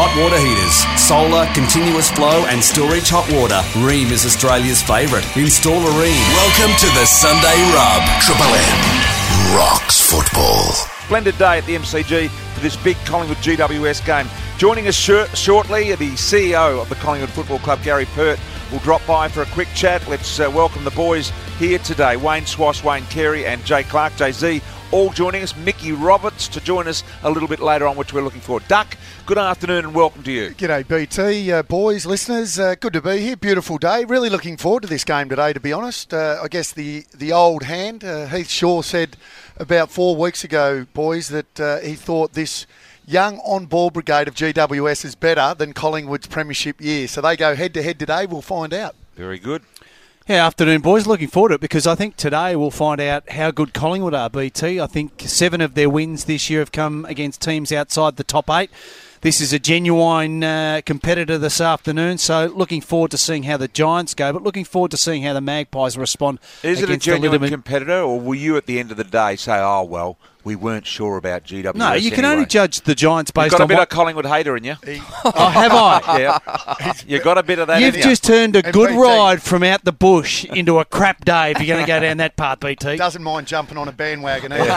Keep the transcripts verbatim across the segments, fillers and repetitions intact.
hot water heaters, solar, continuous flow and storage hot water, Rheem is Australia's favourite. Install a Rheem. Welcome to the Sunday Rub. Triple M rocks football. Splendid day at the M C G for this big Collingwood G W S game. Joining us shor- shortly, the C E O of the Collingwood Football Club, Gary Pert, will drop by for a quick chat. Let's uh, welcome the boys here today. Wayne Swash, Wayne Carey and Jay Clark, Jay Z, all joining us. Mickey Roberts to join us a little bit later on, which we're looking for. Duck, good afternoon and welcome to you. G'day B T, uh, boys, listeners, uh, good to be here. Beautiful day. Really looking forward to this game today, to be honest. Uh, I guess the, the old hand, uh, Heath Shaw said about four weeks ago, boys, that uh, he thought this young on-ball brigade of G W S is better than Collingwood's premiership year. So they go head-to-head today. We'll find out. Very good. Yeah, afternoon, boys. Looking forward to it because I think today we'll find out how good Collingwood are, B T. I think seven of their wins this year have come against teams outside the top eight. This is a genuine uh, competitor this afternoon, so looking forward to seeing how the Giants go, but looking forward to seeing how the Magpies respond. Is it a against the genuine Litterman competitor, or will you at the end of the day say, oh, well, we weren't sure about G W S No, you can anyway? only judge the Giants based You've got a on bit what... of Collingwood hater in you. Oh, have I? Yeah. You got a bit of that You've in just you. turned a And good B T ride from out the bush into a crap day if you're going to go down that path, B T. Doesn't mind jumping on a bandwagon either.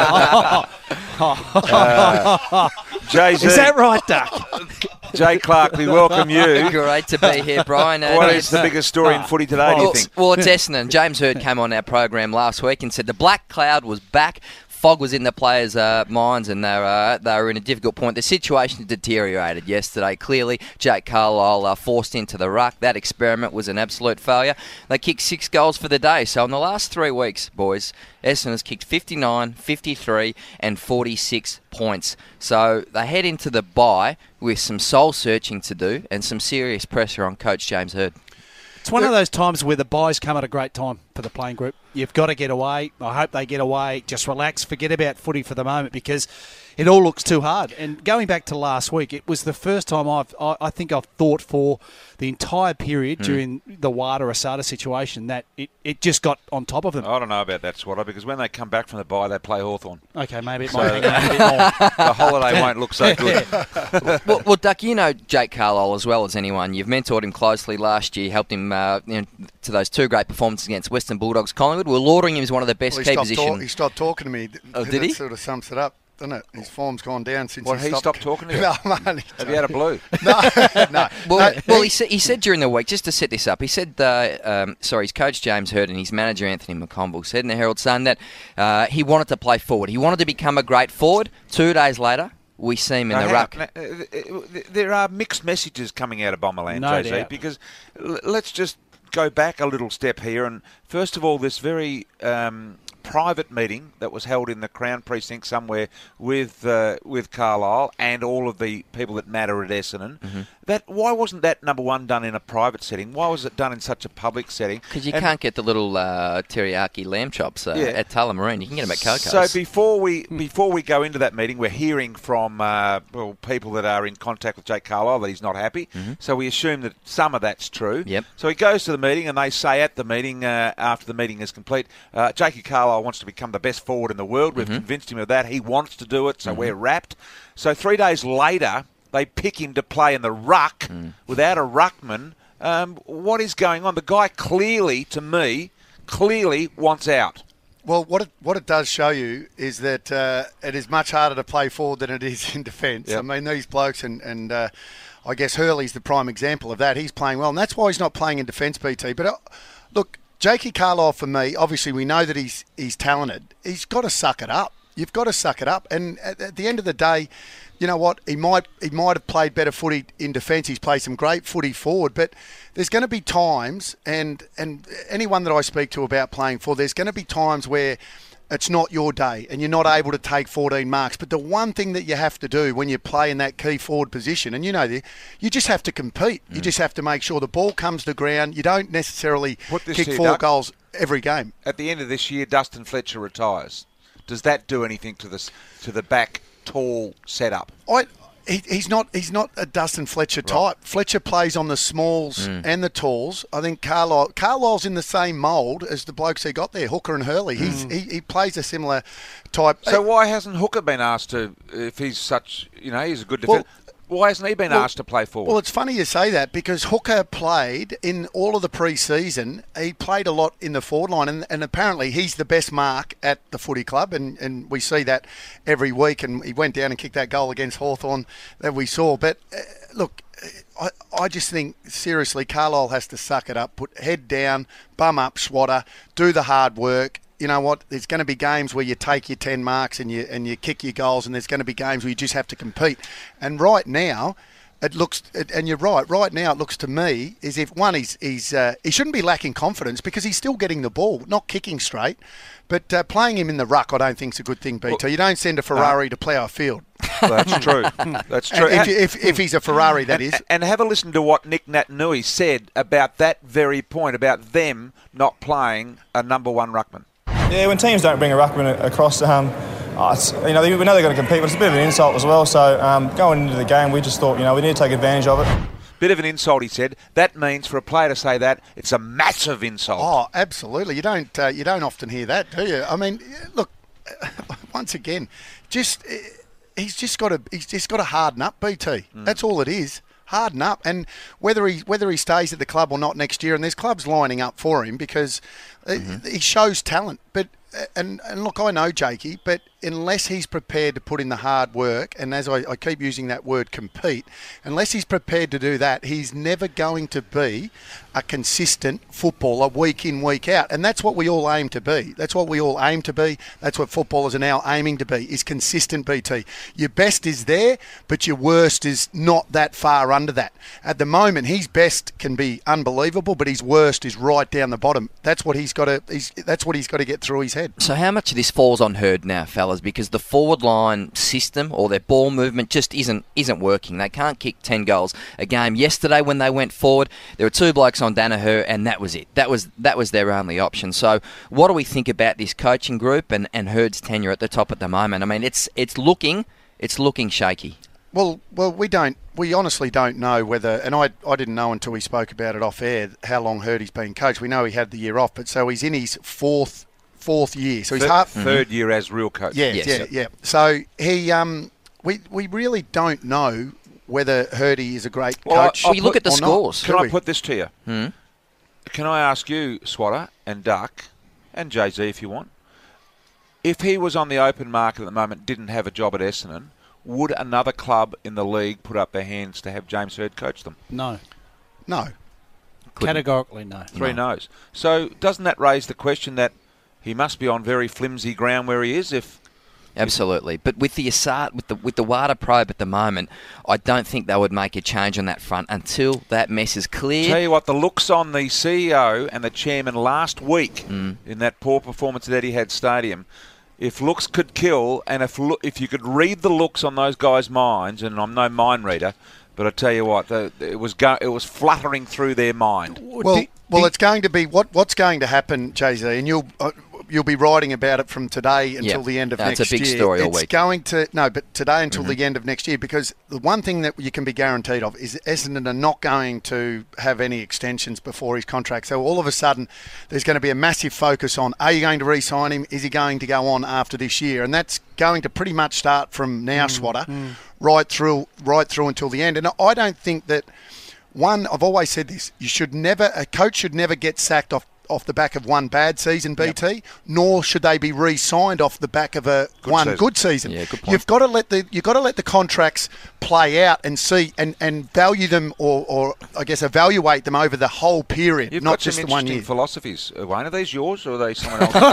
uh, Jay-Z, Is that right, Duck? Jay Clark, we welcome you. Great to be here, Brian. Uh, What is the biggest story in footy today, do you well, think? well, it's Essendon. James Hird came on our program last week and said the black cloud was back. Fog was in the players' uh, minds and they were, uh, they were in a difficult point. The situation deteriorated yesterday. Clearly, Jake Carlisle uh, forced into the ruck. That experiment was an absolute failure. They kicked six goals for the day. So in the last three weeks, boys, Essendon has kicked fifty-nine, fifty-three and forty-six points. So they head into the bye with some soul-searching to do and some serious pressure on Coach James Hird. It's one of those times where the buys come at a great time for the playing group. You've got to get away. I hope they get away. Just relax. Forget about footy for the moment because it all looks too hard. And going back to last week, it was the first time I've, I, I think I've thought for the entire period mm. during the Wada-Asada situation that it, it just got on top of them. I don't know about that, Swatter, because when they come back from the bye, they play Hawthorn. Okay, maybe it So- might be a bit more. The holiday won't look so good. well, well, Duck, you know Jake Carlisle as well as anyone. You've mentored him closely last year, helped him uh, you know, to those two great performances against Western Bulldogs, Collingwood. We're lauding him as one of the best Well, key he, stopped position. talk, he stopped talking to me. Oh, did that he? sort of sums it up, doesn't it? His form's gone down since What, he he stopped. stopped talking to you? No, man. he- Have you had a blue? No, no. Well, No, well, he- he said, he said during the week, just to set this up, he said, uh, um, sorry, his coach James Hird and his manager Anthony McConville said in the Herald Sun that uh, he wanted to play forward. He wanted to become a great forward. Two days later, we see him in Now, the how- ruck. now, uh, there are mixed messages coming out of Bomberland, No Jay-Z, doubt. because l- let's just go back a little step here. And first of all, this very um, private meeting that was held in the Crown Precinct somewhere with uh, with Carlisle and all of the people that matter at Essendon. Mm-hmm. That why wasn't that number one done in a private setting? Why was it done in such a public setting? Because you And- can't get the little uh, teriyaki lamb chops uh, Yeah. at Tullamarine. You can get them at Coco's. So before we before we go into that meeting, we're hearing from uh, well, people that are in contact with Jake Carlisle that he's not happy. Mm-hmm. So we assume that some of that's true. Yep. So he goes to the meeting, and they say at the meeting, uh, after the meeting is complete, uh, Jake Carlisle wants to become the best forward in the world. We've Mm-hmm. convinced him of that. He wants to do it, so we're wrapped. So three days later, they pick him to play in the ruck Mm. without a ruckman. Um, what is going on? The guy clearly, to me, clearly wants out. Well, what it, what it does show you is that uh, it is much harder to play forward than it is in defence. Yep. I mean, these blokes, and, and uh, I guess Hurley's the prime example of that. He's playing well, and that's why he's not playing in defence, B T. But uh, look, Jakey Carlisle, for me, obviously we know that he's he's talented. He's got to suck it up. You've got to suck it up. And at, at the end of the day, you know what? He might he might have played better footy in defence. He's played some great footy forward, but there's going to be times, and and anyone that I speak to about playing forward, there's going to be times where it's not your day and you're not able to take fourteen marks. But the one thing that you have to do when you play in that key forward position, and you know, you just have to compete. Mm. You just have to make sure the ball comes to ground. You don't necessarily Put this kick here, four Doug. goals every game. At the end of this year, Dustin Fletcher retires. Does that do anything to this to the back tall setup? I, he, he's not he's not a Dustin Fletcher type. Fletcher plays on the smalls Mm. and the talls. I think Carlisle Carlisle's in the same mould as the blokes he got there, Hooker and Hurley. He's he, he plays a similar type. So why hasn't Hooker been asked to, if he's such, you know, he's a good Well, defender? Why hasn't he been Well- asked to play forward? Well, it's funny you say that because Hooker played in all of the pre-season. He played a lot in the forward line, and, and apparently he's the best mark at the footy club, and, and we see that every week. And he went down and kicked that goal against Hawthorn that we saw. But uh, look, I, I just think, seriously, Carlisle has to suck it up, put head down, bum up, swatter, do the hard work. You know what? There's going to be games where you take your ten marks and you and you kick your goals, and there's going to be games where you just have to compete. And right now, it looks, and you're right. Right now, it looks to me as if one, he's he's uh, he shouldn't be lacking confidence because he's still getting the ball, not kicking straight. But uh, playing him in the ruck, I don't think is a good thing, B T. Well, you don't send a Ferrari to plough a field. That's true. That's true. And if, if if he's a Ferrari, that and, is. And have a listen to what Nick Natanui said about that very point, about them not playing a number one ruckman. Yeah, when teams don't bring a ruckman across, um, oh, it's, you know, we know they're going to compete, but it's a bit of an insult as well. So um, going into the game, we just thought, you know, we need to take advantage of it. Bit of an insult, he said. That means for a player to say that, it's a massive insult. Oh, absolutely. You don't uh, you don't often hear that, do you? I mean, look, once again, just uh, he's just got to he's just got to harden up, B T. Mm. That's all it is. Harden up, and whether he whether he stays at the club or not next year, and there's clubs lining up for him because mm-hmm. he shows talent. But and and look, I know Jakey, but unless he's prepared to put in the hard work, and as I, I keep using that word, compete, unless he's prepared to do that, he's never going to be a consistent footballer week in, week out. And that's what we all aim to be. That's what we all aim to be. That's what footballers are now aiming to be, is consistent, B T. Your best is there, but your worst is not that far under that. At the moment, his best can be unbelievable, but his worst is right down the bottom. That's what he's got to he's, that's what he's got to get through his head. So how much of this falls on Herd now, fellas? Because the forward line system or their ball movement just isn't isn't working. They can't kick ten goals a game. Yesterday when they went forward, there were two blokes on Danaher, and that was it. That was that was their only option. So what do we think about this coaching group and, and Herd's tenure at the top at the moment? I mean, it's it's looking it's looking shaky. Well, well, we don't. We honestly don't know whether, and I, I didn't know until we spoke about it off air how long Herd's been coached. We know he had the year off, but so he's in his fourth fourth year. So he's third, half third year as real coach. Yeah, Yes. yeah, yeah. So he, um, we we really don't know whether Hurdy is a great Well, coach. I'll We look put- at the or not. scores. Can Do I we? put this to you? Hmm? Can I ask you, Swatter and Duck, and Jay-Z if you want, if he was on the open market at the moment, didn't have a job at Essendon, would another club in the league put up their hands to have James Hird coach them? No. No. Categorically no. Three no's. So doesn't that raise the question that he must be on very flimsy ground where he is if... Absolutely, but with the Asart, with the with the WADA probe at the moment, I don't think they would make a change on that front until that mess is clear. Tell you what, the looks on the C E O and the chairman last week Mm. in that poor performance at Etihad Stadium, if looks could kill, and if lo- if you could read the looks on those guys' minds, and I'm no mind reader, but I tell you what, the, it was go- it was fluttering through their mind. Well, The- well, the- it's going to be what what's going to happen, Jay Z, and you'll uh, you'll be writing about it from today until Yeah. the end of No, it's next a big year. story all it's week. going to no, but today until Mm-hmm. the end of next year, because the one thing that you can be guaranteed of is Essendon are not going to have any extensions before his contract. So all of a sudden, there's going to be a massive focus on: are you going to re-sign him? Is he going to go on after this year? And that's going to pretty much start from now, Swatter, right through right through until the end. And I don't think that. One, I've always said this: you should never, a coach should never get sacked off, off the back of one bad season, B T. Yep. Nor should they be re-signed off the back of a Good one season. good season. Yeah, good point. You've got to let the you've got to let the contracts play out and see and, and value them, or, or I guess evaluate them over the whole period, You've not got just some the one interesting year. philosophies. Uh, Wayne, are these yours or are they someone else's?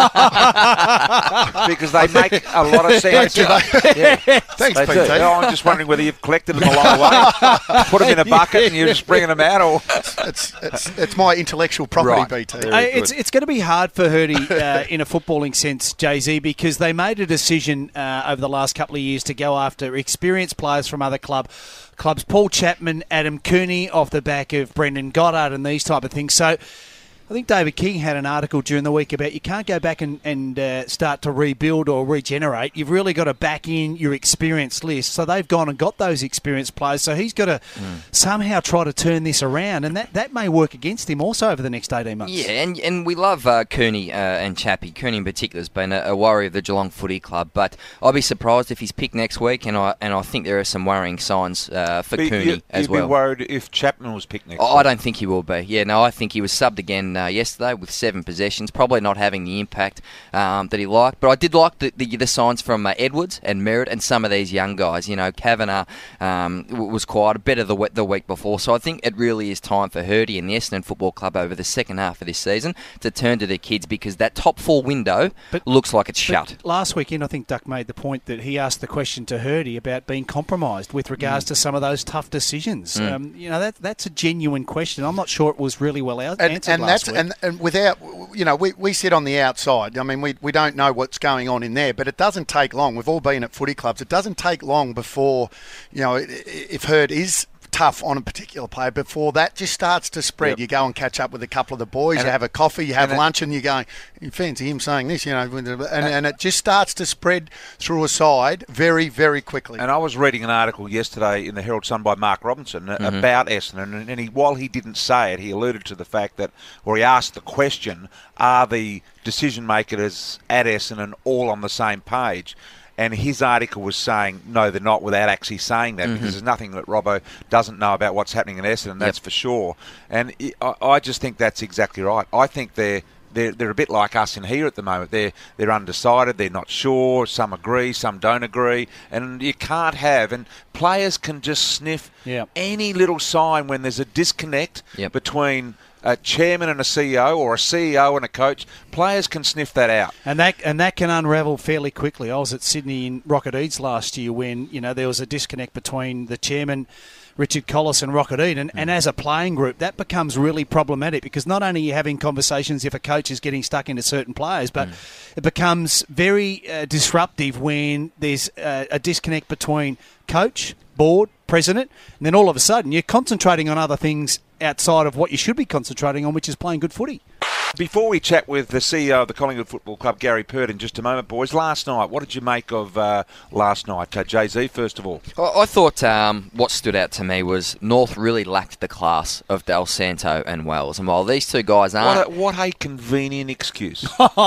Because they make a lot of sense. Do they? Yeah, Thanks, they P do. T. No, I'm just wondering whether you've collected them along the way, put them in a bucket, and you're just bringing them out, or It's, it's, it's my intellectual property, Right. B T. Very Uh, good. it's it's going to be hard for Hurdy uh, in a footballing sense, Jay Z, because they made a decision uh, over the last couple of years to go after experienced players from other club clubs, Paul Chapman, Adam Cooney, off the back of Brendan Goddard and these type of things. So I think David King had an article during the week about you can't go back and, and uh, start to rebuild or regenerate. You've really got to back in your experienced list. So they've gone and got those experienced players. So he's got to mm. somehow try to turn this around. And that, that may work against him also over the next eighteen months. Yeah, and and we love uh, Cooney uh, and Chappie. Cooney in particular has been a, a worry of the Geelong Footy Club. But I'll be surprised if he's picked next week. And I and I think there are some worrying signs uh, for but Cooney you, as you'd well. You'd be worried if Chapman was picked next I, week. I don't think he will be. Yeah, no, I think he was subbed again uh, yesterday with seven possessions, probably not having the impact um, that he liked. But I did like the, the, the signs from uh, Edwards and Merritt and some of these young guys. You know, Kavanagh um, was quite a better the, the week before. So I think it really is time for Hurdy and the Essendon Football Club over the second half of this season to turn to their kids, because that top four window but, looks like it's shut. Last weekend, I think Duck made the point that he asked the question to Hurdy about being compromised with regards mm. to some of those tough decisions. Mm. Um, you know, that that's a genuine question. I'm not sure it was really well out- and, answered and last that's, week. And, and without, you know, we, we sit on the outside. I mean, we, we don't know what's going on in there, but it doesn't take long. We've all been at footy clubs. It doesn't take long before, you know, if Hurd is tough on a particular player, before that just starts to spread. Yep. You go and catch up with a couple of the boys, and you it, have a coffee, you have and lunch, it, and you're going, you fancy him saying this, you know, and, and it just starts to spread through a side very, very quickly. And I was reading an article yesterday in the Herald Sun by Mark Robinson mm-hmm. about Essendon, and he, while he didn't say it, he alluded to the fact that, or he asked the question, are the decision makers at Essendon all on the same page? And his article was saying, no, they're not, without actually saying that, mm-hmm. because there's nothing that Robbo doesn't know about what's happening in Essendon, that's yep. for sure. And I, I just think that's exactly right. I think they're, they're they're a bit like us in here at the moment. They're, they're undecided, they're not sure, some agree, some don't agree, and you can't have, and players can just sniff yep. any little sign when there's a disconnect yep. between a chairman and a C E O, or a C E O and a coach. Players can sniff that out, and that and that can unravel fairly quickly. I was at Sydney in Rocket Eads last year when you know there was a disconnect between the chairman, Richard Collis, and Rocket Eid, and, mm. and as a playing group, that becomes really problematic, because not only are you having conversations if a coach is getting stuck into certain players, but mm. it becomes very uh, disruptive when there's uh, a disconnect between coach, board, president, and then all of a sudden you're concentrating on other things outside of what you should be concentrating on, which is playing good footy. Before we chat with the C E O of the Collingwood Football Club, Gary Pert, in just a moment, boys, last night, what did you make of uh, last night? Uh, Jay-Z, first of all. I, I thought um, what stood out to me was North really lacked the class of Del Santo and Wells. And while these two guys aren't... What a, what a convenient excuse.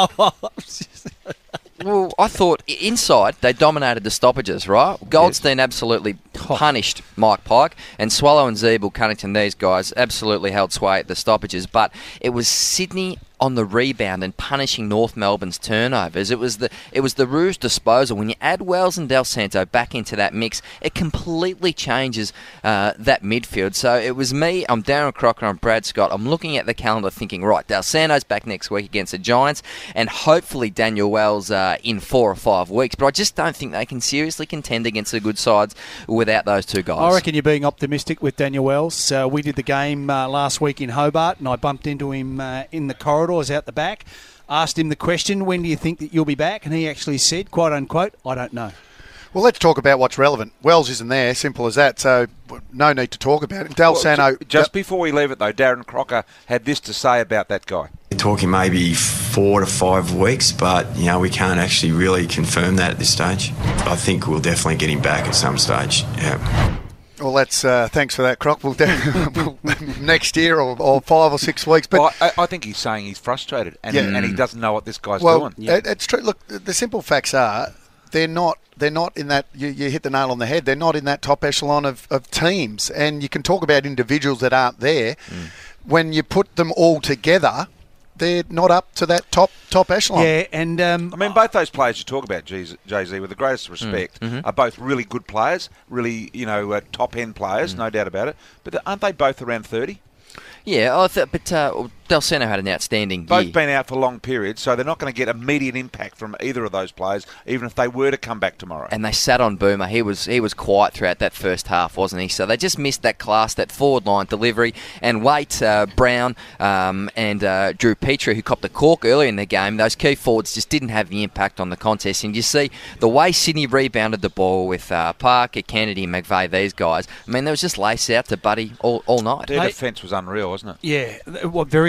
Well, I thought inside they dominated the stoppages, right? Goldstein yes. absolutely punished Mike Pike, and Swallow and Zeeble, Cunnington, these guys absolutely held sway at the stoppages. But it was Sydney on the rebound and punishing North Melbourne's turnovers. It was the it was the Rouge disposal. When you add Wells and Del Santo back into that mix, it completely changes uh, that midfield. So it was me, I'm Darren Crocker, I'm Brad Scott. I'm looking at the calendar thinking, right, Del Santo's back next week against the Giants, and hopefully Daniel Wells uh, in four or five weeks. But I just don't think they can seriously contend against the good sides without those two guys. I reckon you're being optimistic with Daniel Wells. Uh, we did the game uh, last week in Hobart, and I bumped into him uh, in the corridors out the back, asked him the question, when do you think that you'll be back? And he actually said, quote unquote, I don't know. Well, let's talk about what's relevant. Wells isn't there, simple as that, so no need to talk about it. Del well, Santo... Just before we leave it, though, Darren Crocker had this to say about that guy. We're talking maybe four to five weeks, but, you know, we can't actually really confirm that at this stage. I think we'll definitely get him back at some stage, yeah. Well, that's uh, thanks for that, Croc. We'll do next year or, or five or six weeks. But well, I, I think he's saying he's frustrated and, yeah. he, and he doesn't know what this guy's well, doing. Yeah. It, it's true. Look, the simple facts are they're not. They're not in that. You, you hit the nail on the head. They're not in that top echelon of, of teams. And you can talk about individuals that aren't there. Mm. When you put them all together, they're not up to that top top echelon. Yeah, and um, I mean, both those players you talk about, Jay-Z, with the greatest respect, mm-hmm. are both really good players, really, you know, uh, top end players, mm. no doubt about it. But aren't they both around thirty? Yeah, I th- but uh, Del Santo had an outstanding Both year. been out for long periods, so they're not going to get immediate impact from either of those players, even if they were to come back tomorrow. And they sat on Boomer. He was he was quiet throughout that first half, wasn't he? So they just missed that class, that forward line delivery. And Waite, uh, Brown, um, and uh, Drew Petrie, who copped a cork earlier in the game, those key forwards just didn't have the impact on the contest. And you see the way Sydney rebounded the ball with uh, Parker, Kennedy, McVeigh, these guys. I mean, there was just lace out to Buddy all, all night. Their hey, defence was unreal, wasn't it? Yeah, well, very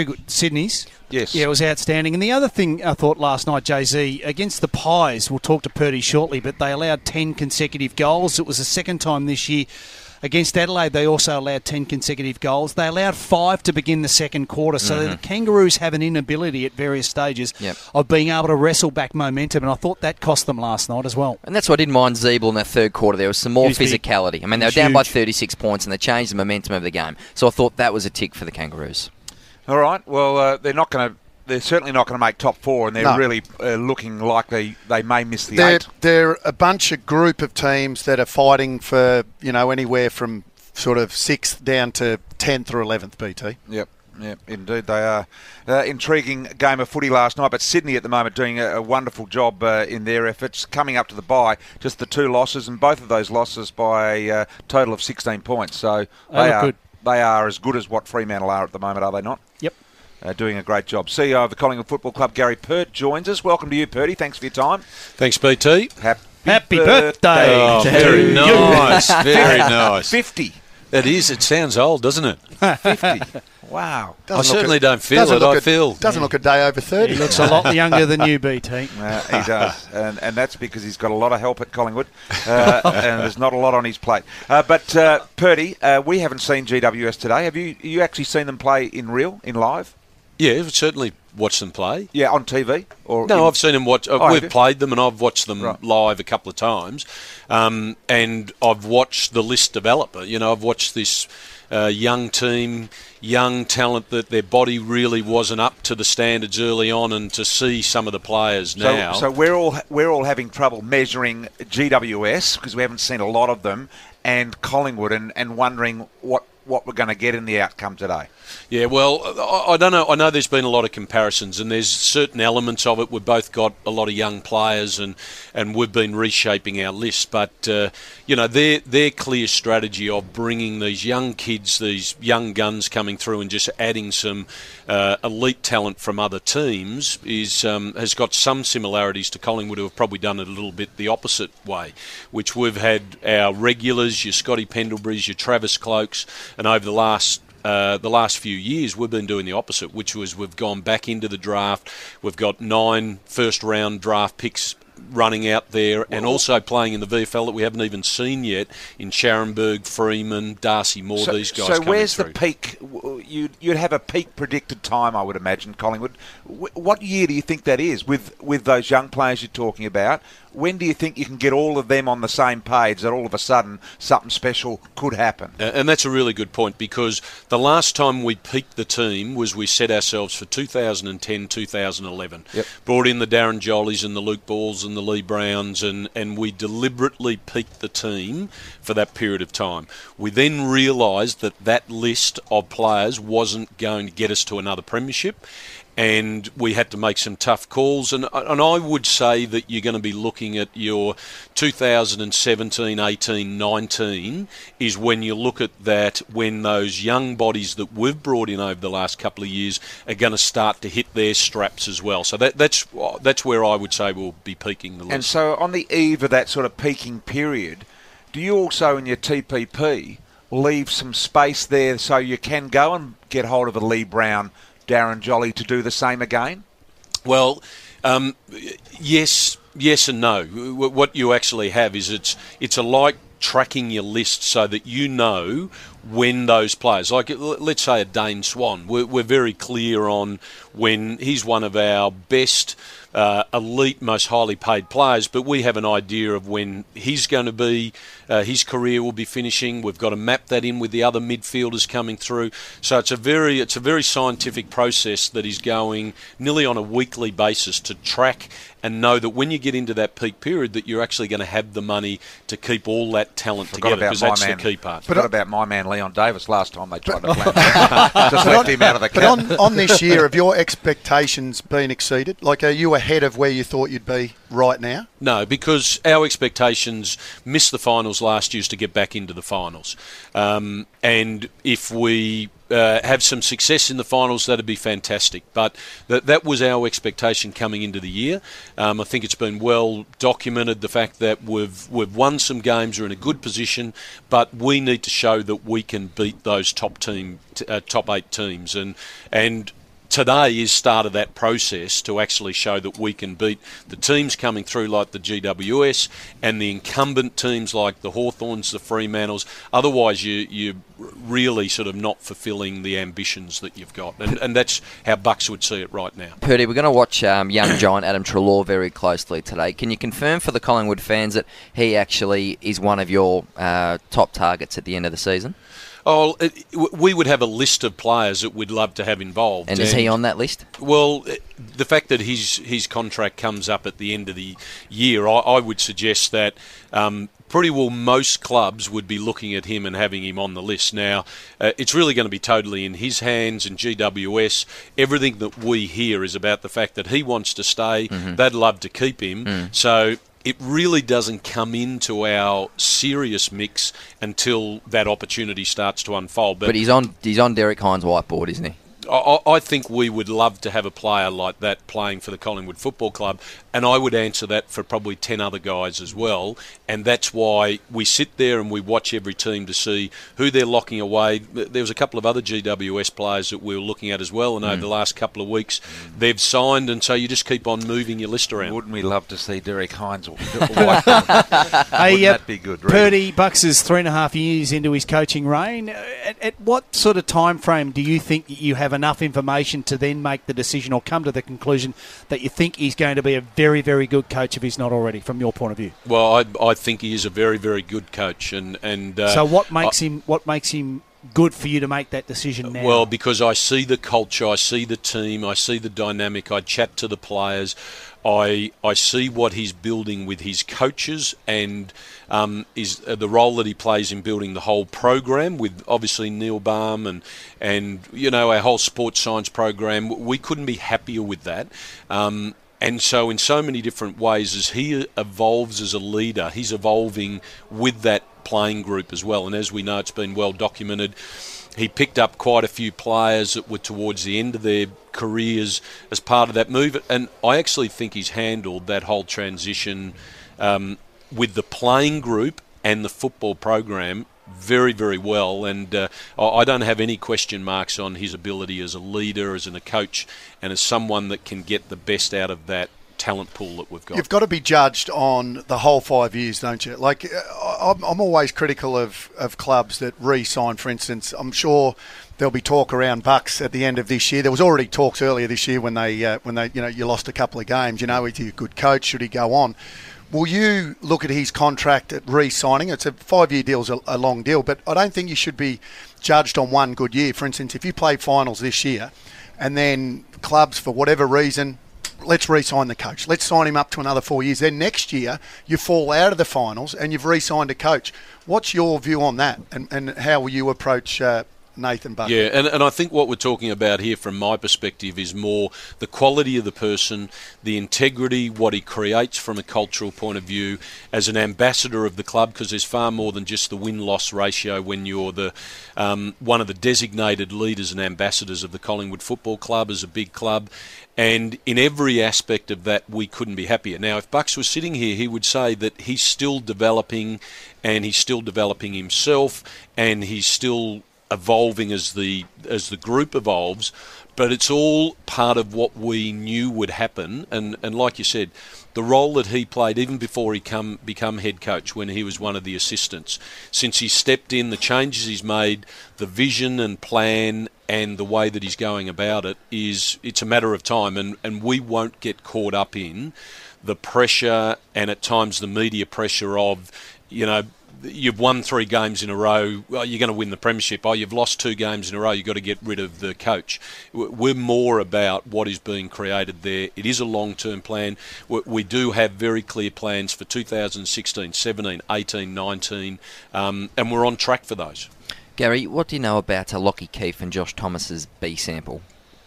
good. Sydney's. Yes. Yeah, it was outstanding. And the other thing I thought last night, Jay-Z, against the Pies, we'll talk to Purdy shortly, but they allowed ten consecutive goals. It was the second time this year. Against Adelaide, they also allowed ten consecutive goals. They allowed five to begin the second quarter. So Mm-hmm. the Kangaroos have an inability at various stages Yep. of being able to wrestle back momentum, and I thought that cost them last night as well. And that's what I didn't mind Zeeble in that third quarter. There was some more He was big. physicality. I mean, they He were was down by huge. thirty-six points and they changed the momentum of the game. So I thought that was a tick for the Kangaroos. All right. Well, uh, they're not going to. They're certainly not going to make top four, and they're No. really uh, looking like they, they may miss the They're, eight. they're a bunch of group of teams that are fighting for, you know, anywhere from sort of sixth down to tenth or eleventh, B T. Yep. Yep, indeed they are. Uh, intriguing game of footy last night, but Sydney at the moment doing a, a wonderful job uh, in their efforts. Coming up to the bye, just the two losses, and both of those losses by a uh, total of sixteen points. So They they look are good. they are as good as what Fremantle are at the moment, are they not? Yep. Uh, doing a great job. C E O of the Collingwood Football Club, Gary Pert, joins us. Welcome to you, Purdy. Thanks for your time. Thanks, B T. Happy, Happy birthday Oh, to very you. nice. Very nice. fifty. It is. It sounds old, doesn't it? fifty. Wow. I certainly don't feel doesn't it. look I a- feel. Doesn't look a day over thirty. He looks a lot younger than you, B T. Uh, he does, and, and that's because he's got a lot of help at Collingwood, uh, and there's not a lot on his plate. Uh, but uh, Purdy, uh, we haven't seen G W S today. Have you? You actually seen them play in real, in live? Yeah, I've certainly watched them play. Yeah, on T V. Or No, in- I've seen them watch. Uh, Oh, have we've you? played them, and I've watched them Right. live a couple of times, um, and I've watched the list develop. You know, I've watched this uh, young team, young talent that their body really wasn't up to the standards early on, and to see some of the players So, now. so we're all we're all having trouble measuring G W S because we haven't seen a lot of them, and Collingwood, and, and wondering what, what we're going to get in the outcome today. Yeah, well, I I don't know. I know there's been a lot of comparisons, and there's certain elements of it. We've both got a lot of young players, and, and we've been reshaping our list. But uh, you know, their their clear strategy of bringing these young kids, these young guns coming through, and just adding some uh, elite talent from other teams is um, has got some similarities to Collingwood, who have probably done it a little bit the opposite way, which we've had our regulars, your Scotty Pendleburys, your Travis Cloaks, and over the last Uh, the last few years, we've been doing the opposite, which was we've gone back into the draft. We've got nine first-round draft picks running out there, and also playing in the V F L that we haven't even seen yet in Scharenberg, Freeman, Darcy Moore, So, these guys so coming where's through. the peak? W- You'd, you'd have a peak predicted time, I would imagine, Collingwood. Wh- What year do you think that is with, with those young players you're talking about? When do you think you can get all of them on the same page that all of a sudden something special could happen? Uh, And that's a really good point, because the last time we peaked the team was we set ourselves for two thousand ten, two thousand eleven. Yep. Brought in the Darren Jollies and the Luke Balls and the Lee Browns, and, and we deliberately peaked the team for that period of time. We then realised that that list of players wasn't going to get us to another premiership, and we had to make some tough calls. And, and I would say that you're going to be looking at your two thousand seventeen, eighteen, nineteen is when you look at that, when those young bodies that we've brought in over the last couple of years are going to start to hit their straps as well. So that, that's that's where I would say we'll be peaking the list. And so on the eve of that sort of peaking period, do you also in your T P P leave some space there so you can go and get hold of a Lee Brown, Darren Jolly to do the same again? Well, um, yes, yes and no. W- What you actually have is it's it's a like tracking your list so that you know when those players, like l- let's say a Dane Swan, we're, we're very clear on when he's one of our best uh, elite, most highly paid players, but we have an idea of when he's going to be, uh, his career will be finishing. We've got to map that in with the other midfielders coming through. So it's a very, it's a very scientific process that is going nearly on a weekly basis to track and know that when you get into that peak period that you're actually going to have the money to keep all that talent Forgot together, about because my that's man. the key part. Forgot about my man Leon Davis last time they tried to plan that. Just left him out of the But camp. on, on this year, have your expectations been exceeded? Like, are you ahead of where you thought you'd be right now? No, because our expectations missed the finals last year to get back into the finals. Um, and if we uh, have some success in the finals, that'd be fantastic. But that that was our expectation coming into the year. Um, I think it's been well documented, the fact that we've we've won some games, we're in a good position, but we need to show that we can beat those top team, uh, top eight teams. And and today is start of that process to actually show that we can beat the teams coming through like the G W S and the incumbent teams like the Hawthorns, the Fremantles. Otherwise, you, you're really sort of not fulfilling the ambitions that you've got. And, and that's how Bucks would see it right now. Purdy, we're going to watch um, young giant Adam Treloar very closely today. Can you confirm for the Collingwood fans that he actually is one of your uh, top targets at the end of the season? Oh, it, we would have a list of players that we'd love to have involved. And is he on that list? Well, the fact that his his contract comes up at the end of the year, I, I would suggest that um, pretty well most clubs would be looking at him and having him on the list. Now, uh, it's really going to be totally in his hands, and G W S. Everything that we hear is about the fact that he wants to stay. Mm-hmm. They'd love to keep him. Mm. So it really doesn't come into our serious mix until that opportunity starts to unfold. But, but he's on he's on Derek Hines' whiteboard, isn't he? I, I think we would love to have a player like that playing for the Collingwood Football Club, and I would answer that for probably ten other guys as well, and that's why we sit there and we watch every team to see who they're locking away. There was a couple of other G W S players that we were looking at as well, and mm. over the last couple of weeks mm. they've signed, and so you just keep on moving your list around. Wouldn't we love to see Derek Hines? Wouldn't hey, uh, that be good? Really? Purdy, Bucks is three and a half years into his coaching reign. At, at what sort of time frame do you think you have enough information to then make the decision or come to the conclusion that you think he's going to be a very, very good coach if he's not already, from your point of view? Well, I, I think he is a very, very good coach, and and uh, so what makes I, him what makes him good for you to make that decision now? Well, because I see the culture, I see the team, I see the dynamic, I chat to the players, I I see what he's building with his coaches, and um, is uh, the role that he plays in building the whole program with obviously Neil Baum and and you know our whole sports science program. We couldn't be happier with that. Um, And so in so many different ways, as he evolves as a leader, he's evolving with that playing group as well. And as we know, it's been well documented. He picked up quite a few players that were towards the end of their careers as part of that move. And I actually think he's handled that whole transition um, with the playing group and the football program very, very well, and uh, I don't have any question marks on his ability as a leader, as a coach, and as someone that can get the best out of that talent pool that we've got. You've got to be judged on the whole five years, don't you? Like, I'm, I'm always critical of, of clubs that re-sign, for instance. I'm sure there'll be talk around Bucks at the end of this year. There was already talks earlier this year when they, uh, when they, you know, you lost a couple of games. You know, is he a good coach? Should he go on? Will you look at his contract at re-signing? It's a five-year deal, is a, a long deal, but I don't think you should be judged on one good year. For instance, if you play finals this year and then clubs, for whatever reason, let's re-sign the coach. Let's sign him up to another four years. Then next year, you fall out of the finals and you've re-signed a coach. What's your view on that, and, and how will you approach uh, Nathan Buckley? Yeah, and, and I think what we're talking about here from my perspective is more the quality of the person, the integrity, what he creates from a cultural point of view as an ambassador of the club, because there's far more than just the win-loss ratio when you're the um, one of the designated leaders and ambassadors of the Collingwood Football Club as a big club. And in every aspect of that, we couldn't be happier. Now, if Bucks was sitting here, he would say that he's still developing, and he's still developing himself, and he's still evolving as the as the group evolves, but it's all part of what we knew would happen. And, and like you said, the role that he played even before he come become head coach, when he was one of the assistants, since he stepped in, the changes he's made, the vision and plan and the way that he's going about it, is it's a matter of time, and, and we won't get caught up in the pressure and at times the media pressure of, you know, you've won three games in a row, well, you're going to win the premiership. Oh, you've lost two games in a row, you've got to get rid of the coach. We're more about what is being created there. It is a long-term plan. We do have very clear plans for two thousand sixteen, seventeen, eighteen, nineteen, um, and we're on track for those. Gary, what do you know about uh, Lockie Keefe and Josh Thomas's B sample?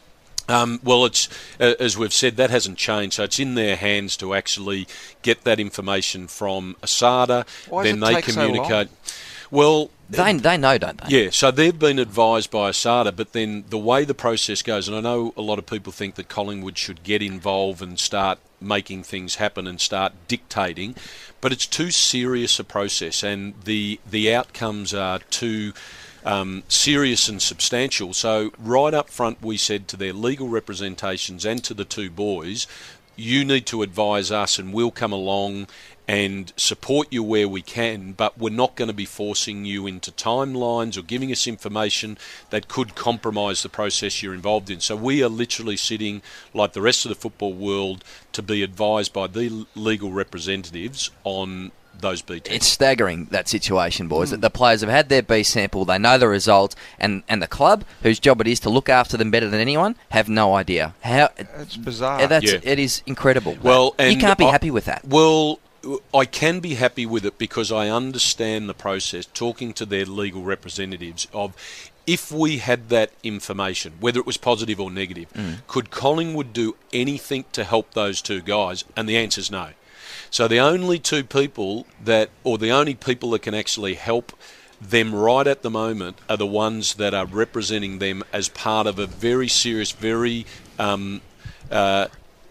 Um, well, it's uh, as we've said, that hasn't changed, so it's in their hands to actually get that information from ASADA. Why then does it they take communicate. So well, they they know, don't they? Yeah, so they've been advised by ASADA, but then the way the process goes, and I know a lot of people think that Collingwood should get involved and start making things happen and start dictating, but it's too serious a process, and the the outcomes are too um, serious and substantial. So right up front we said to their legal representations and to the two boys, you need to advise us and we'll come along and support you where we can, but we're not going to be forcing you into timelines or giving us information that could compromise the process you're involved in. So we are literally sitting, like the rest of the football world, to be advised by the legal representatives on those B tests. It's staggering, that situation, boys, mm. that the players have had their B sample, they know the results, and, and the club, whose job it is to look after them better than anyone, have no idea. How It's bizarre. That's, yeah. It is incredible. Well, and you can't be I, happy with that. Well, I can be happy with it because I understand the process, talking to their legal representatives, of if we had that information, whether it was positive or negative, mm. could Collingwood do anything to help those two guys? And the answer is no. So the only two people that, or the only people that can actually help them right at the moment are the ones that are representing them as part of a very serious, very um, uh,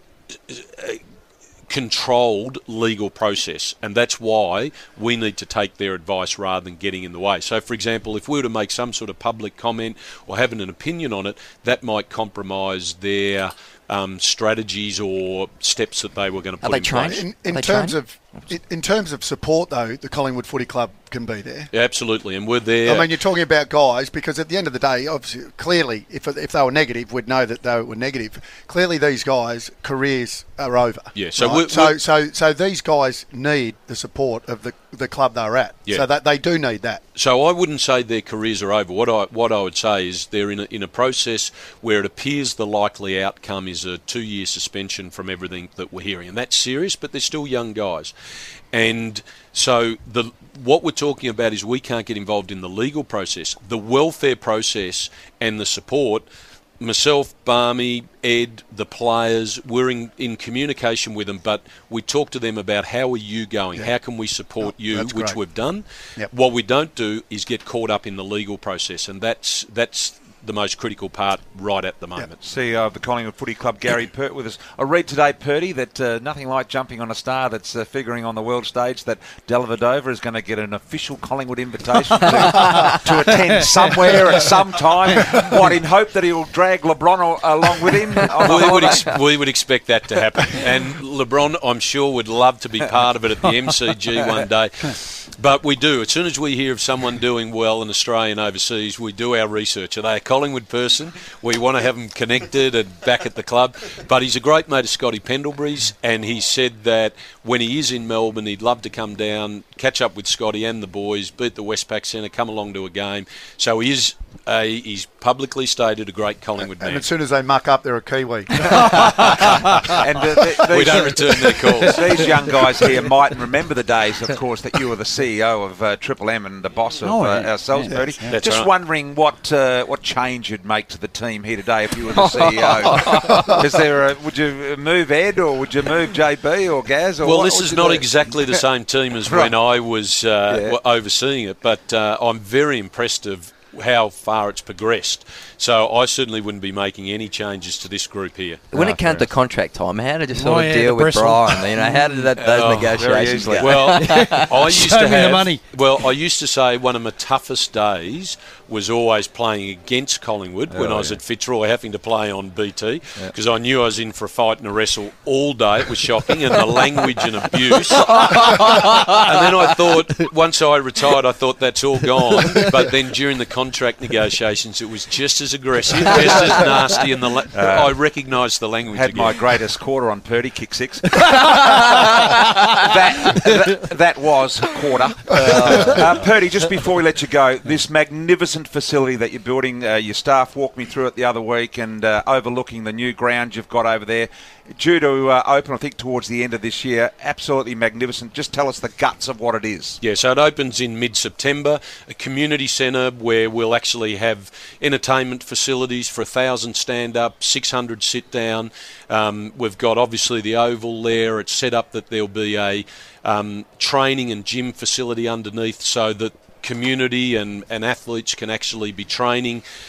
controlled legal process, and that's why we need to take their advice rather than getting in the way. So, for example, if we were to make some sort of public comment or having an opinion on it, that might compromise their um, strategies or steps that they were going to put Are they in trained? place. In, in They terms trained? of in, in terms of support, though, the Collingwood Footy Club can be there. Yeah, absolutely, and we're there. I mean, you're talking about guys because at the end of the day, obviously, clearly, if if they were negative, we'd know that they were negative. Clearly, these guys' careers are over. Yeah, so right? we're, so we're, so so these guys need the support of the the club they're at. Yeah. So that they do need that. So I wouldn't say their careers are over. What I what I would say is they're in a, in a process where it appears the likely outcome is a two-year suspension from everything that we're hearing, and that's serious. But they're still young guys, and so the what we're talking about is we can't get involved in the legal process, the welfare process, and the support. Myself, Barmy, Ed, the players, we're in, in communication with them, but we talk to them about how are you going, Yeah. how can we support Oh, you, that's which great. we've done. Yep. What we don't do is get caught up in the legal process, and that's that's the most critical part right at the moment. C E O of the Collingwood Footy Club, Gary Pert, with us. I read today, Purdy, that uh, nothing like jumping on a star that's uh, figuring on the world stage, that Dellavedova is going to get an official Collingwood invitation to, to attend somewhere at some time. What, in hope that he'll drag LeBron al- along with him? we, would ex- we would expect that to happen. And LeBron, I'm sure, would love to be part of it at the M C G one day. But we do. As soon as we hear of someone doing well in Australia and overseas, we do our research. Are they a Collingwood person? We want to have them connected and back at the club. But he's a great mate of Scotty Pendlebury's, and he said that when he is in Melbourne, he'd love to come down, catch up with Scotty and the boys, be at the Westpac Centre, come along to a game. So he is a, he's publicly stated a great Collingwood And man. as soon as they muck up, they're a Kiwi. and uh, th- these, We don't return their calls. These young guys here might remember the days, of course, that you were the C E O of uh, Triple M and the boss of Oh, uh, yeah. ourselves, Yeah, Purdy. yeah. That's Just right. wondering what uh, what change you'd make to the team here today if you were the C E O. Is there a, would you move Ed or would you move J B or Gaz? Or Well, what this would is you not do? exactly the same team as Right. when I was uh, Yeah. w- overseeing it, but uh, I'm very impressed of how far it's progressed. So I certainly wouldn't be making any changes to this group here. When it came to contract time, how did you sort Oh, of yeah, deal the with bristle. Brian? You know, how did that, those Oh, negotiations very go? Well, I used Show to me the have. money. Well, I used to say one of my toughest days was always playing against Collingwood when Oh, I was yeah. at Fitzroy, having to play on B T because I knew I was in for a fight and a wrestle all day. It was shocking, and the language and abuse. And then I thought, once I retired, I thought that's all gone. But then during the contract negotiations, it was just as aggressive, just as nasty, and the la- I recognised the language Had again. my greatest quarter on Purdy, kick six. that, that that was a quarter. Uh, uh, Purdy, just before we let you go, this magnificent facility that you're building, uh, your staff walked me through it the other week, and uh, overlooking the new ground you've got over there, due to uh, open, I think, towards the end of this year. Absolutely magnificent. Just tell us the guts of what it is. Yeah, so it opens in mid-September, a community centre where we'll actually have entertainment facilities for one thousand stand-up, six hundred sit-down. Um, we've got, obviously, the oval there. It's set up that there'll be a um, training and gym facility underneath so that community and, and athletes can actually be training.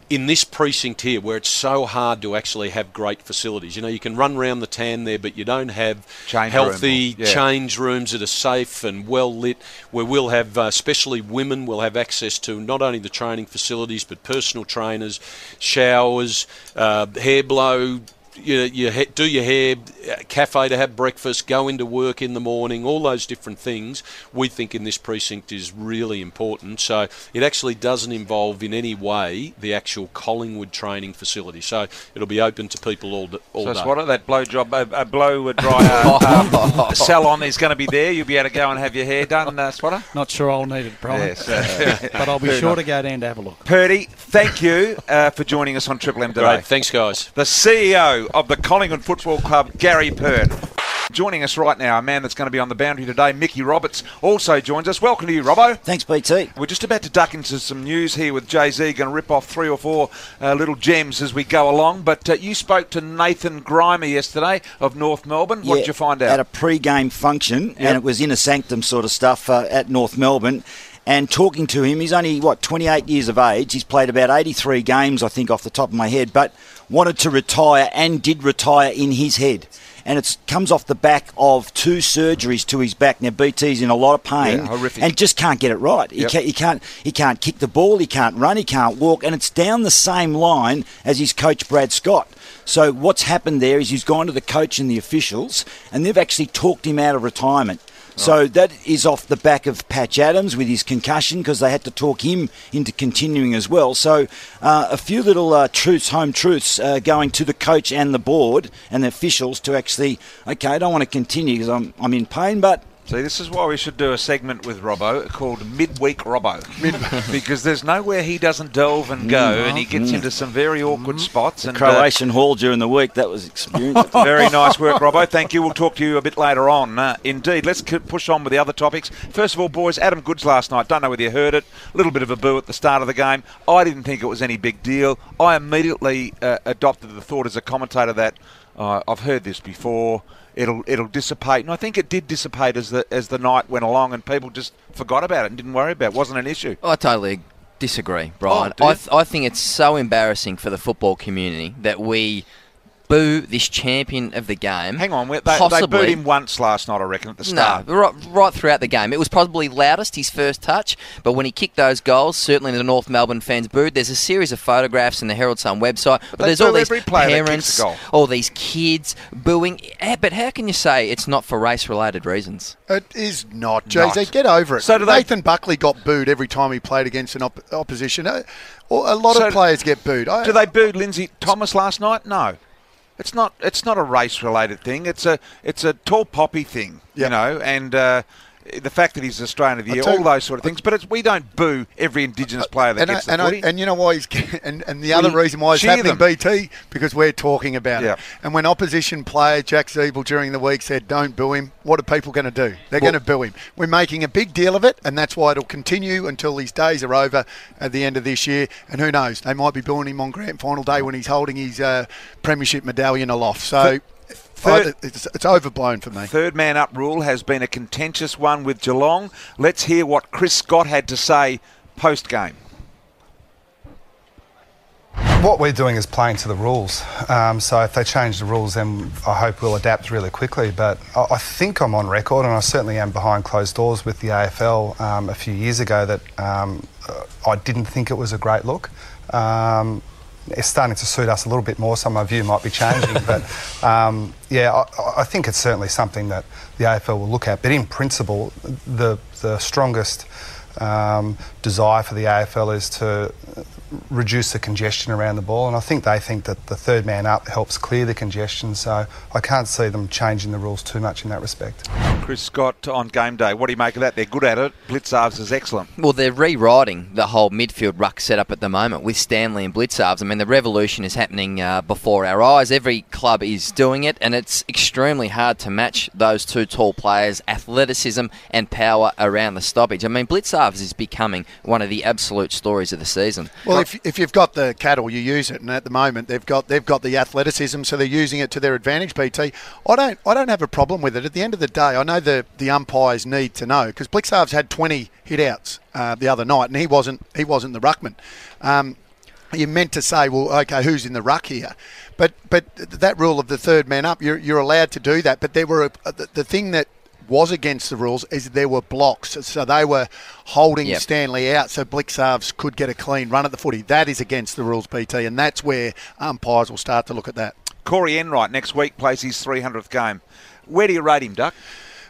in this precinct here, where it's so hard to actually have great facilities. You know, you can run around the tan there, but you don't have Change healthy room. Yeah. change rooms that are safe and well lit, where we'll have, uh, especially women, will have access to not only the training facilities, but personal trainers, showers, uh, hair blow, You, you ha- do your hair, cafe to have breakfast, go into work in the morning, all those different things we think in this precinct is really important. So it actually doesn't involve in any way the actual Collingwood training facility. So it'll be open to people all, d- all so day. So what that blow job, a, a blow dryer um, salon is going to be there. You'll be able to go and have your hair done, uh, Swatter? Not sure I'll need it, Brian. Yes, uh, but I'll be sure to go down to have a look. Purdy, thank you uh, for joining us on Triple M today. Great, thanks guys. The C E O of the Collingwood Football Club, Gary Pert. Joining us right now, a man that's going to be on the boundary today, Mickey Roberts, also joins us. Welcome to you, Robbo. Thanks, B T. We're just about to duck into some news here with Jay-Z, going to rip off three or four uh, little gems as we go along. But uh, you spoke to Nathan Grimer yesterday of North Melbourne. What yeah, did you find out? At a pre-game function, yep. and it was inner sanctum sort of stuff uh, at North Melbourne. And talking to him, he's only, what, twenty-eight years of age. He's played about eighty-three games, I think, off the top of my head, but wanted to retire and did retire in his head. And it comes off the back of two surgeries to his back. Now, B T's in a lot of pain yeah, horrific. and just can't get it right. He, yep. can't, he, can't, he can't kick the ball, he can't run, he can't walk, and it's down the same line as his coach, Brad Scott. So what's happened there is he's gone to the coach and the officials, and they've actually talked him out of retirement. So that is off the back of Patch Adams with his concussion, because they had to talk him into continuing as well. So uh, a few little uh, truths, home truths, uh, going to the coach and the board and the officials to actually, okay, I don't want to continue because I'm, I'm in pain, but... See, this is why we should do a segment with Robbo called Midweek Robbo. Because there's nowhere he doesn't delve and go, mm, and he gets mm. into some very awkward mm. spots. The and Croatian uh, Hall during the week, that was experience. Very nice work, Robbo. Thank you. We'll talk to you a bit later on. Uh, indeed. Let's push on with the other topics. First of all, boys, Adam Goodes last night. Don't know whether you heard it. A little bit of a boo at the start of the game. I didn't think it was any big deal. I immediately uh, adopted the thought as a commentator that uh, I've heard this before. It'll it'll dissipate, and I think it did dissipate as the as the night went along, and people just forgot about it and didn't worry about it. It wasn't an issue. I totally disagree, Brian. Oh, I th- I think it's so embarrassing for the football community that we boo this champion of the game. Hang on, they, they booed him once last night, I reckon, at the start. No, right, right throughout the game. It was probably loudest, his first touch, but when he kicked those goals, certainly the North Melbourne fans booed. There's a series of photographs in the Herald Sun website, but, but there's all these parents, all these kids booing. But how can you say it's not for race-related reasons? It is not, Jay Z. Get over it. So do Nathan they... Buckley got booed every time he played against an op- opposition. A lot so of players get booed. I... Do they boo Lindsay Thomas last night? No. It's not. It's not a race-related thing. It's a. It's a tall poppy thing, yep. you know, and uh, the fact that he's Australian of the Year, all those sort of things. But it's, we don't boo every Indigenous player that and gets I, the and footy. I, and you know why he's and, and the other we reason why it's happening, them. B T, because we're talking about yep. it. And when opposition player Jack Ziebell during the week said, "Don't boo him," what are people going to do? They're well, going to boo him. We're making a big deal of it, and that's why it'll continue until these days are over at the end of this year. And who knows? They might be booing him on grand final day when he's holding his uh, premiership medallion aloft. So. But, Third, it's, it's overblown for me. Third man up rule has been a contentious one with Geelong. Let's hear what Chris Scott had to say post-game. What we're doing is playing to the rules. Um, so if they change the rules, then I hope we'll adapt really quickly. But I, I think I'm on record, and I certainly am behind closed doors with the A F L um, a few years ago, that um, I didn't think it was a great look. Um, It's starting to suit us a little bit more, so my view might be changing. but, um, yeah, I, I think it's certainly something that the A F L will look at. But in principle, the, the strongest um, desire for the A F L is to reduce the congestion around the ball, and I think they think that the third man up helps clear the congestion, so I can't see them changing the rules too much in that respect. Chris Scott on game day, what do you make of that? They're good at it. Blitzarves is excellent. Well, they're rewriting the whole midfield ruck setup at the moment with Stanley and Blitzarves. I mean, the revolution is happening uh, before our eyes. Every club is doing it, and it's extremely hard to match those two tall players' athleticism and power around the stoppage. I mean, Blitzarves is becoming one of the absolute stories of the season. Well, if if you've got the cattle, you use it, and at the moment they've got they've got the athleticism, so they're using it to their advantage. B T, I don't I don't have a problem with it. At the end of the day, I know the the umpires need to know, because Blitzarves had twenty hit outs uh, the other night, and he wasn't he wasn't the ruckman. Um, you're meant to say, well, okay, who's in the ruck here? But but that rule of the third man up, you're you're allowed to do that. But there were a, the, the thing that was against the rules is there were blocks, so they were holding yep. Stanley out so Blicavs could get a clean run at the footy. That is against the rules, B T, and that's where umpires will start to look at that. Corey Enright next week plays his three hundredth game. Where do you rate him, Duck?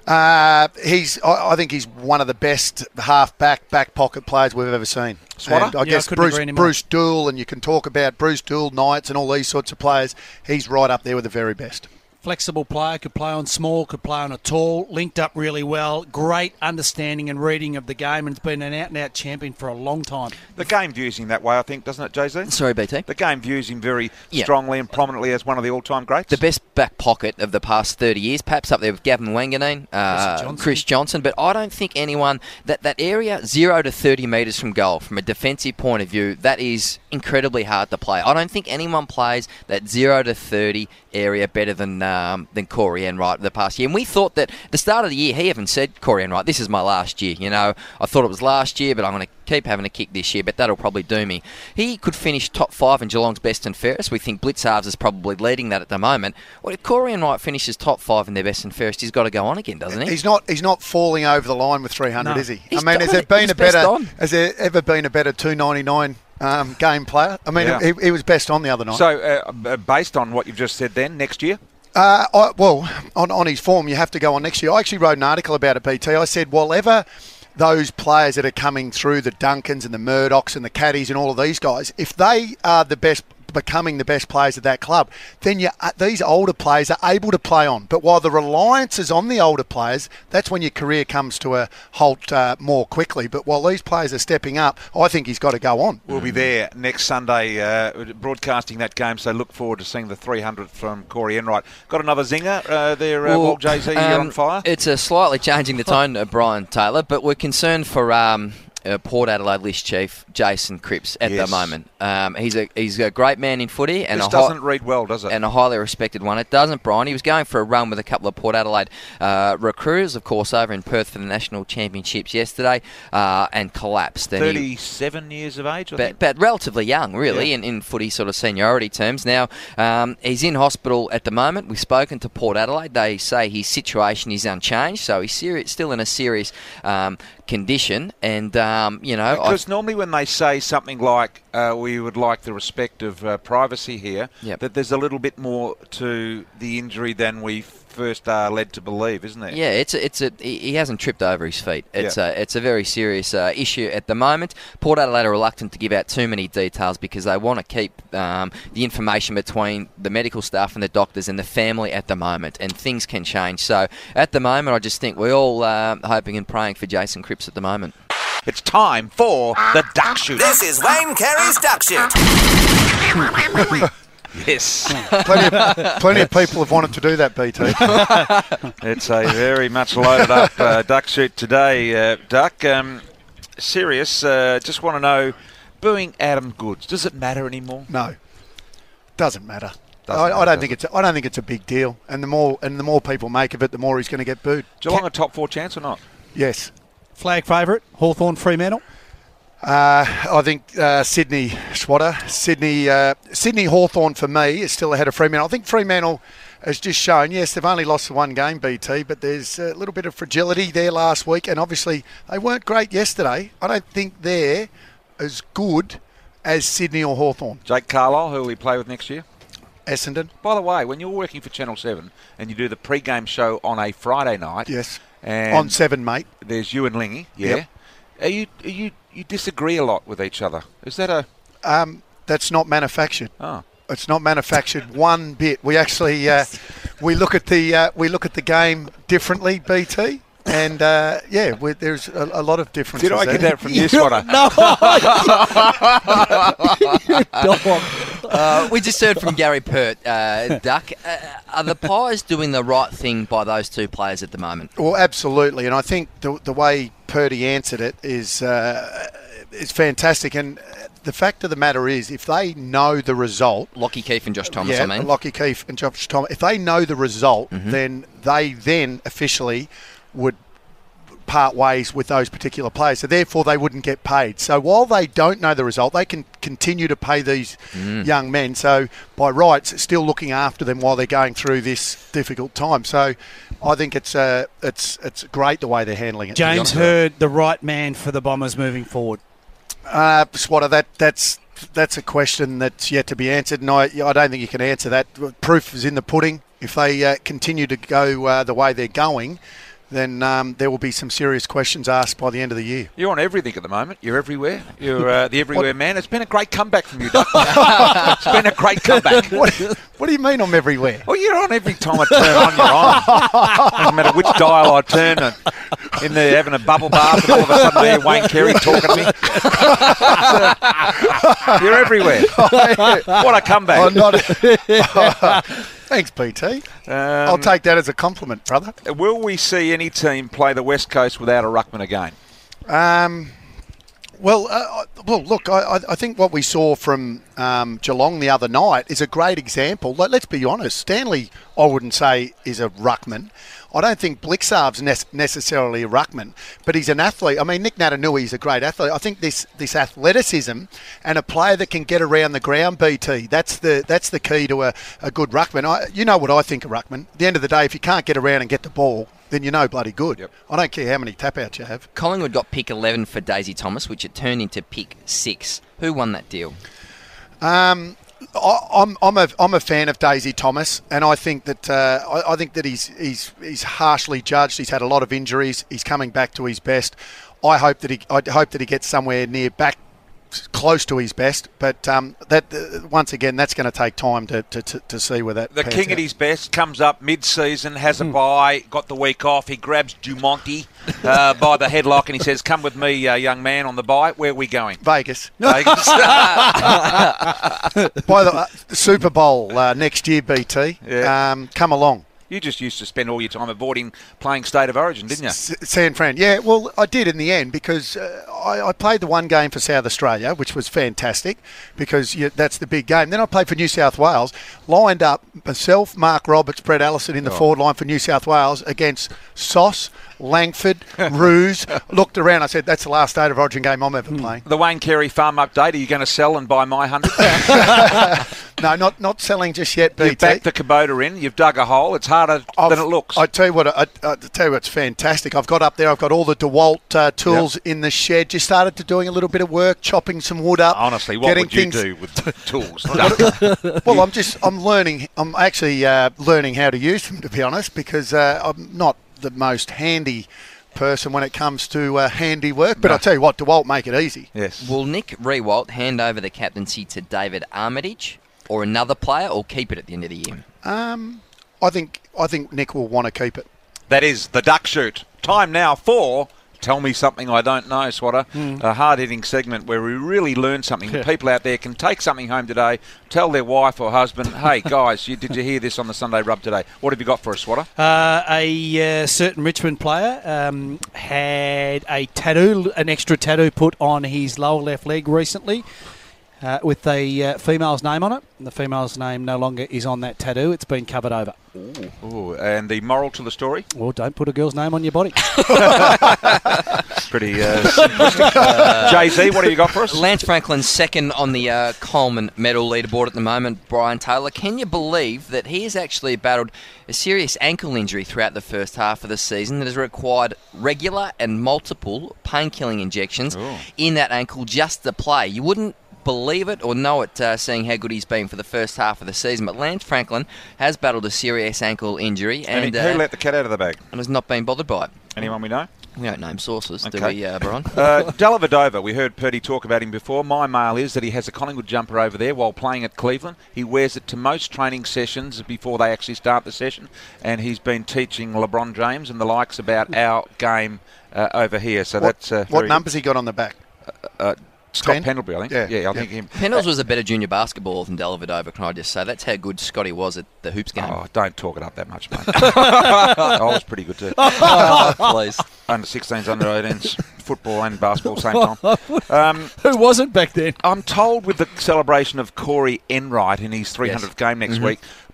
Uh, he's, I, I think he's one of the best half-back, back pocket players we've ever seen. Swatter? And I yeah, guess I Bruce, Bruce Dool, and you can talk about Bruce Dool, Knights, and all these sorts of players. He's right up there with the very best. Flexible player, could play on small, could play on a tall, linked up really well, great understanding and reading of the game, and has been an out-and-out champion for a long time. The game views him that way, I think, doesn't it, Jay Z? Sorry, B T? The game views him very yeah. strongly and prominently as one of the all-time greats. The best back pocket of the past thirty years, perhaps up there with Gavin Wanganeen, uh, Johnson. Chris Johnson, but I don't think anyone, that, that area, zero to thirty metres from goal, from a defensive point of view, that is incredibly hard to play. I don't think anyone plays that zero to thirty area better than um, than Corey Enright the past year. And we thought that at the start of the year, he even said, Corey Enright, this is my last year. You know, I thought it was last year, but I'm going to keep having a kick this year, but that'll probably do me. He could finish top five in Geelong's best and fairest. We think Blicavs is probably leading that at the moment. Well, if Corey Enright finishes top five in their best and fairest, he's got to go on again, doesn't he? He's not He's not falling over the line with three hundred, no. is he? He's I mean, has there been a better has there ever been a better two ninety-nine um, game player? I mean, yeah. he, he was best on the other night. So, uh, based on what you've just said then, next year? Uh, I, well, on, on his form, you have to go on next year. I actually wrote an article about it, B T. I said, whatever those players that are coming through, the Duncans and the Murdochs and the Caddies and all of these guys, if they are the best, becoming the best players at that club, then you, uh, these older players are able to play on. But while the reliance is on the older players, that's when your career comes to a halt uh, more quickly. But while these players are stepping up, I think he's got to go on. We'll be there next Sunday uh, broadcasting that game, so look forward to seeing the three hundredth from Corey Enright. Got another zinger uh, there, uh, well, Walt Jay Z, um, you're on fire? It's a slightly changing the tone, uh, Brian Taylor, but we're concerned for... Um, Uh, Port Adelaide list chief Jason Cripps at yes. the moment. Um, he's a he's a great man in footy, and this a doesn't hi- read well, does it? And a highly respected one. It doesn't, Brian. He was going for a run with a couple of Port Adelaide uh, recruiters, of course, over in Perth for the national championships yesterday, uh, and collapsed. And Thirty-seven he, years of age, I but, think. but relatively young, really, yeah. in, in footy sort of seniority terms. Now um, he's in hospital at the moment. We've spoken to Port Adelaide. They say his situation is unchanged, so he's seri- still in a serious um, condition, and um, you know. Because normally when they say something like, uh, we would like the respect of uh, privacy here, yep. that there's a little bit more to the injury than we first are led to believe, isn't there? Yeah, it's a, it's a he hasn't tripped over his feet. It's yeah. a it's a very serious uh, issue at the moment. Port Adelaide are reluctant to give out too many details because they want to keep um, the information between the medical staff and the doctors and the family at the moment, and things can change. So at the moment, I just think we're all uh, hoping and praying for Jason Cripps at the moment. It's time for the Duck Shoot. This is Wayne Carey's Duck Shoot. Yes. plenty, of, plenty of people have wanted to do that, B T. It's a very much loaded up uh, Duck Shoot today, uh, Duck. Um, serious, uh, just want to know, booing Adam Goodes, does it matter anymore? No. Doesn't matter. Doesn't I, matter, I don't does think it? it's. A, I don't think it's a big deal. And the more and the more people make of it, the more he's going to get booed. Geelong a top four chance or not? Yes. Flag favourite, Hawthorn, Fremantle? Uh, I think uh, Sydney, Swatter. Sydney uh, Sydney Hawthorn for me is still ahead of Fremantle. I think Fremantle has just shown, yes, they've only lost the one game, B T, but there's a little bit of fragility there last week, and obviously they weren't great yesterday. I don't think they're as good as Sydney or Hawthorn. Jake Carlisle, who will he play with next year? Essendon. By the way, when you're working for Channel seven and you do the pre-game show on a Friday night... Yes. And on seven, mate. There's you and Lingy, yeah. Yep. Are you, are you you disagree a lot with each other? Is that a... Um, that's not manufactured. Oh. It's not manufactured one bit. We actually uh, we look at the uh, we look at the game differently, B T. And, uh, yeah, we, there's a, a lot of differences. Did I there. get that from you, Swatter? No. uh, we just heard from Gary Pert, uh, Duck. Uh, are the Pies doing the right thing by those two players at the moment? Well, absolutely. And I think the, the way Purdy answered it is, uh, is fantastic. And the fact of the matter is, if they know the result... Lockie Keefe and Josh Thomas, yeah, I mean. Lockie Keefe and Josh Thomas. If they know the result, mm-hmm. then they then officially... would part ways with those particular players. So therefore, they wouldn't get paid. So while they don't know the result, they can continue to pay these mm. young men. So by rights, still looking after them while they're going through this difficult time. So I think it's uh, it's it's great the way they're handling it. James Hird, the right man for the Bombers moving forward. Uh, Swatter, that that's that's a question that's yet to be answered, and I I don't think you can answer that. Proof is in the pudding. If they uh, continue to go uh, the way they're going, then um, there will be some serious questions asked by the end of the year. You're on everything at the moment. You're everywhere. You're uh, the everywhere man. It's been a great comeback from you, Doug. It's been a great comeback. What, what do you mean I'm everywhere? Well, you're on every time I turn on, you're on. Doesn't matter which dial I turn. And in there having a bubble bath, and all of a sudden I hear Wayne Carey talking to me. uh, you're everywhere. What a comeback. I'm not. Thanks, B T. Um, I'll take that as a compliment, brother. Will we see any team play the West Coast without a ruckman again? Um, well, uh, well, look, I, I think what we saw from um, Geelong the other night is a great example. Let, let's be honest. Stanley, I wouldn't say, is a ruckman. I don't think Blixarv's ne- necessarily a ruckman, but he's an athlete. I mean, Nick Natanui is a great athlete. I think this this athleticism and a player that can get around the ground, B T, that's the that's the key to a, a good ruckman. I, you know what I think of ruckman. At the end of the day, if you can't get around and get the ball, then you're no bloody good. Yep. I don't care how many tap-outs you have. Collingwood got pick eleven for Daisy Thomas, which it turned into pick six. Who won that deal? Um... I, I'm I'm a I'm a fan of Daisy Thomas, and I think that uh, I, I think that he's he's he's harshly judged. He's had a lot of injuries. He's coming back to his best. I hope that he I hope that he gets somewhere near back close to his best, but um, that uh, once again, that's going to take time to, to, to, to see where that. The king out. at his best comes up mid-season, has a mm. bye, got the week off. He grabs Dumonte uh, by the headlock and he says, "Come with me, uh, young man, on the bye. Where are we going?" Vegas. Vegas. By the uh, Super Bowl uh, next year, B T. Yeah. Um, come along. You just used to spend all your time avoiding playing State of Origin, didn't you? S- San Fran. Yeah, well, I did in the end because uh, I, I played the one game for South Australia, which was fantastic because you, that's the big game. Then I played for New South Wales, lined up myself, Mark Roberts, Brett Allison in the oh. forward line for New South Wales against Sauce, Langford, Roos. Looked around, I said, that's the last State of Origin game I'm ever playing. The Wayne Carey farm update, are you going to sell and buy my hundred? No, not not selling just yet, B T. You've backed the Kubota in, you've dug a hole, it's harder I've, than it looks. I tell you what, I, I tell you what's fantastic. I've got up there, I've got all the DeWalt uh, tools yep. in the shed. Just started to doing a little bit of work, chopping some wood up. Honestly, what would you things... do with tools? Well, I'm just, I'm learning, I'm actually uh, learning how to use them, to be honest, because uh, I'm not the most handy person when it comes to uh, handiwork, but no. I'll tell you what, DeWalt make it easy. Yes. Will Nick Riewoldt hand over the captaincy to David Armitage or another player, or keep it at the end of the year? Um, I think I think Nick will want to keep it. That is the duck shoot. Time now for Tell Me Something I Don't Know, Swatter. Mm. A hard-hitting segment where we really learn something. Yeah. People out there can take something home today, tell their wife or husband, hey, guys, you, did you hear this on the Sunday Rub today? What have you got for us, Swatter? Uh, a uh, certain Richmond player um, had a tattoo, an extra tattoo put on his lower left leg recently. Uh, with the uh, female's name on it. The female's name no longer is on that tattoo. It's been covered over. Ooh. Ooh. And the moral to the story? Well, don't put a girl's name on your body. Pretty uh, simplistic. Uh, Jay-Z, what have you got for us? Lance Franklin's second on the uh, Coleman medal leaderboard at the moment, Brian Taylor. Can you believe that he has actually battled a serious ankle injury throughout the first half of the season that has required regular and multiple pain-killing injections Ooh. in that ankle just to play? You wouldn't believe it or know it, uh, seeing how good he's been for the first half of the season. But Lance Franklin has battled a serious ankle injury. And, and who uh, let the cat out of the bag? And has not been bothered by it. Anyone we know? We don't name sources, okay. do we, uh, Brian? uh, Dellavedova, we heard Purdy talk about him before. My mail is that he has a Collingwood jumper over there while playing at Cleveland. He wears it to most training sessions before they actually start the session. And he's been teaching LeBron James and the likes about our game uh, over here. So what, that's uh, What numbers he got on the back? Uh, uh, Scott ten? Pendlebury, I think. Yeah, yeah I yeah. think him. Pendles was a better junior basketballer than Dellavedova, can I just say? That's how good Scotty was at the hoops game. Oh, don't talk it up that much, mate. I was pretty good too. Oh, please. Under sixteens, under eighteens, football and basketball same time. Um, Who wasn't back then? I'm told with the celebration of Corey Enright in his three hundredth yes. game next mm-hmm. week,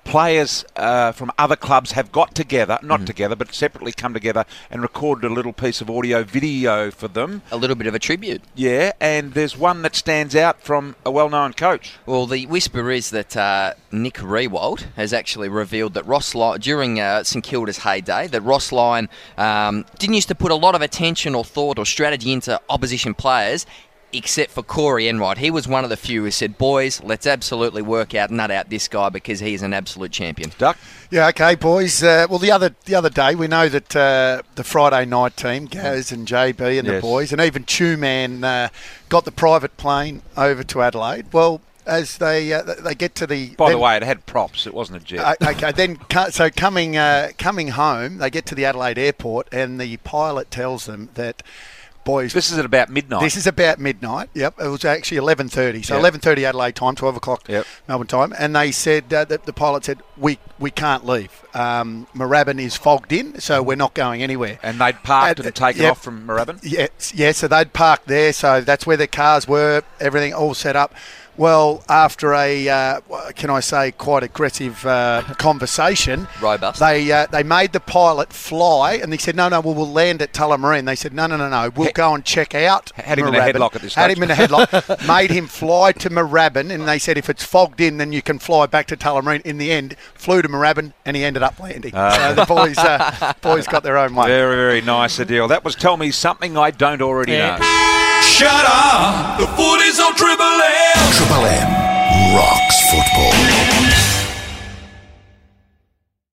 players uh, from other clubs have got together, not Mm-hmm. together, but separately come together and recorded a little piece of audio video for them. A little bit of a tribute. Yeah, and there's one that stands out from a well-known coach. Well, the whisper is that uh, Nick Riewoldt has actually revealed that Ross Lyon, during uh, St Kilda's heyday, that Ross Lyon um, didn't used to put a lot of attention or thought or strategy into opposition players, except for Corey Enright. He was one of the few who said, boys, let's absolutely work out, nut out this guy because he's an absolute champion. Duck? Yeah, okay, boys. Uh, well, the other the other day, we know that uh, the Friday night team, Gaz and J B and Yes. the boys, and even Chew Man uh, got the private plane over to Adelaide. Well, as they uh, they get to the... By then, the way, it had props. It wasn't a jet. Uh, okay, then co- so coming uh, coming home, they get to the Adelaide airport, and the pilot tells them that, boys, this is at about midnight. This is about midnight. Yep, it was actually eleven thirty. So Yep. eleven thirty Adelaide time, twelve o'clock Yep. Melbourne time, and they said uh, that the pilot said we we can't leave. Um, Moorabbin is fogged in, so we're not going anywhere. And they'd parked Uh, and taken yep. off from Moorabbin? Yes, yeah, so they'd parked there, so that's where their cars were, everything all set up. Well, after a, uh, can I say, quite aggressive uh, conversation, Robust. they uh, they made the pilot fly, and they said, no, no, well, we'll land at Tullamarine. They said, no, no, no, no, we'll go and check out Had him in a Moorabbin. headlock at this Had stage. him in a headlock, made him fly to Moorabbin, and they said if it's fogged in, then you can fly back to Tullamarine. In the end, flew to Moorabbin, and he ended up landing. Ah. So the boys, uh, boys got their own way. Very, very nice a deal. That was Tell Me Something I Don't Already Yeah. Know. Shut up! The footy's on Triple M. Triple M rocks football.